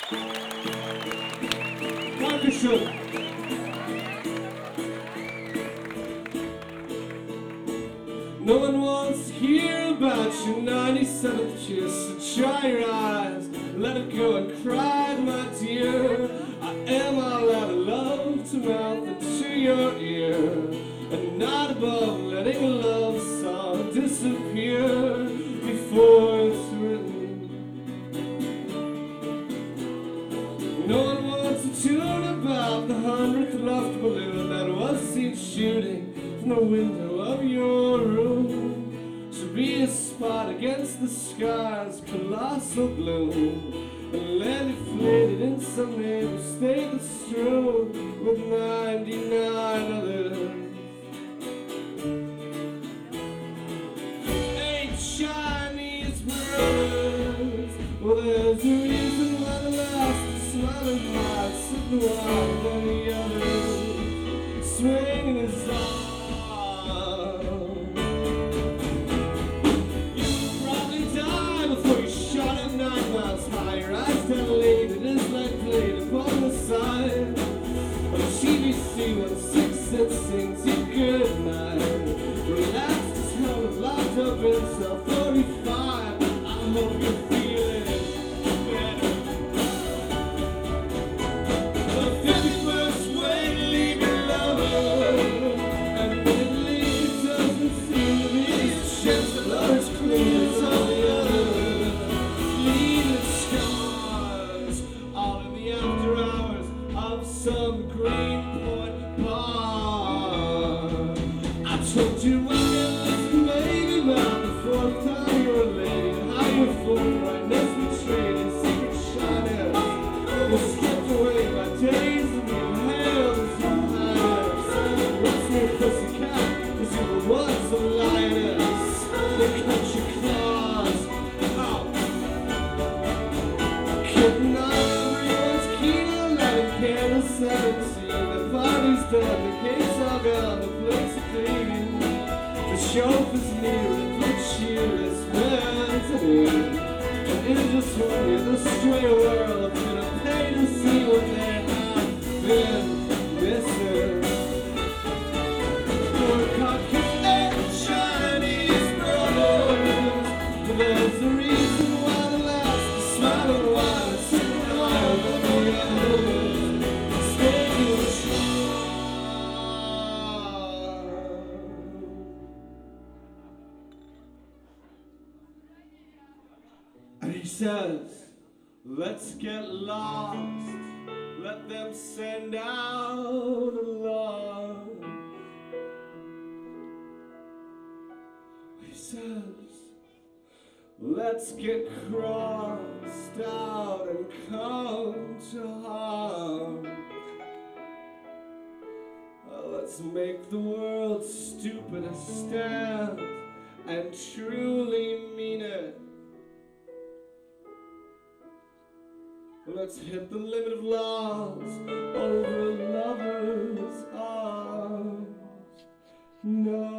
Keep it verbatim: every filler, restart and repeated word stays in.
Dankeschön. No one wants to hear about your ninety-seventh kiss, so dry your eyes, let it go and cry, my dear. I am all out of love to mouth and to your ear, and not above letting a love song disappear before it's written. No one wants to tune about the hundredth loft balloon that was seen shooting from the window of your room. Should be a spot against the sky's colossal gloom, and land deflated in some neighbor's state that's strewn with ninety-nine others. Ain't Chinese brothers. Well, there's a reason why the last is smiling hearts sitting wild on the others, swinging his arm. one six that sings you good night. Relaxed as hell and locked up in cell forty-five. I hope you're feeling better. The fifty-first way to leave your lover, and admittedly it doesn't seem to be a chance that love is clean as all the others. Leaving scars all in the after hours of some great point bar. I told you I can't listen, baby, about the fourth time you're a lady, and how you're full right next to trading secret shiners. You skipped away my days and your hands and highness. What's your pussycat? Cause you were once a lioness. They cut your claws out. Kitten on everyone's keen, lighting candles seventeen. The party's done, the cake's all gone, the plates are clean. The chauffeur's near and the cheerless meant to be. And in just one year, the stray world gonna pay to see what they have been missing. Poor cocktail and Chinese brothers. But there's a reason why the last is smiling wide and sitting wild on the others. Staying strong. And he says, let's get lost, let them send out a love. He says, let's get crossed out and come to harm. Well, let's make the world stupid and stand and truly mean it. Let's hit the limit of laws over lovers' arms. No.